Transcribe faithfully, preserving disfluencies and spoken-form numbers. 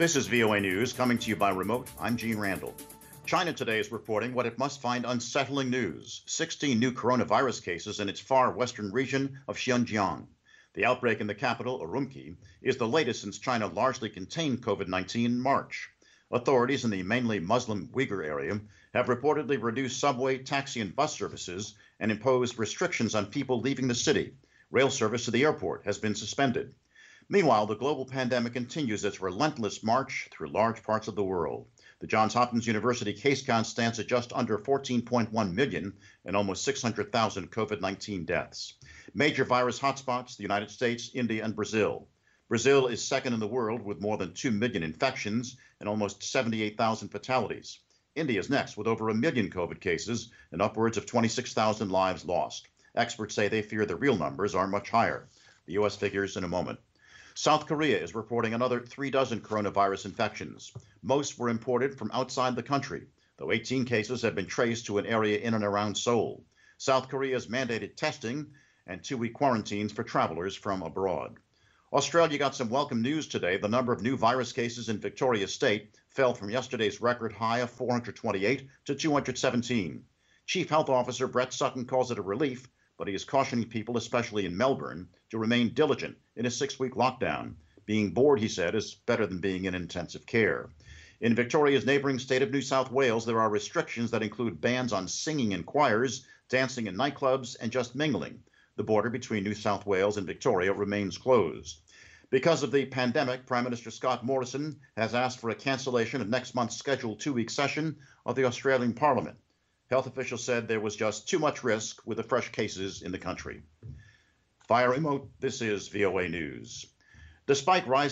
This is V O A News coming to you by remote. I'm Gene Randall. China today is reporting what it must find unsettling news: sixteen new coronavirus cases in its far western region of Xinjiang. The outbreak in the capital, Urumqi, is the latest since China largely contained COVID nineteen in March. Authorities in the mainly Muslim Uyghur area have reportedly reduced subway, taxi, and bus services and imposed restrictions on people leaving the city. Rail service to the airport has been suspended. Meanwhile, the global pandemic continues its relentless march through large parts of the world. The Johns Hopkins University case count stands at just under fourteen point one million and almost six hundred thousand COVID nineteen deaths. Major virus hotspots: the United States, India, and Brazil. Brazil is second in the world with more than two million infections and almost seventy-eight thousand fatalities. India is next with over a million COVID cases and upwards of twenty-six thousand lives lost. Experts say they fear the real numbers are much higher. The U S figures in a moment. South Korea is reporting another three dozen coronavirus infections. Most were imported from outside the country, though eighteen cases have been traced to an area in and around Seoul. South Korea has mandated testing and two-week quarantines for travelers from abroad. Australia got some welcome news today. The number of new virus cases in Victoria State fell from yesterday's record high of four hundred twenty-eight to two hundred seventeen. Chief Health Officer Brett Sutton calls it a relief, but he is cautioning people, especially in Melbourne, to remain diligent in a six-week lockdown. Being bored, he said, is better than being in intensive care. In Victoria's neighboring state of New South Wales, there are restrictions that include bans on singing in choirs, dancing in nightclubs, and just mingling. The border between New South Wales and Victoria remains closed. Because of the pandemic, Prime Minister Scott Morrison has asked for a cancellation of next month's scheduled two-week session of the Australian Parliament. Health officials said there was just too much risk with the fresh cases in the country. Via remote, this is V O A News. Despite rising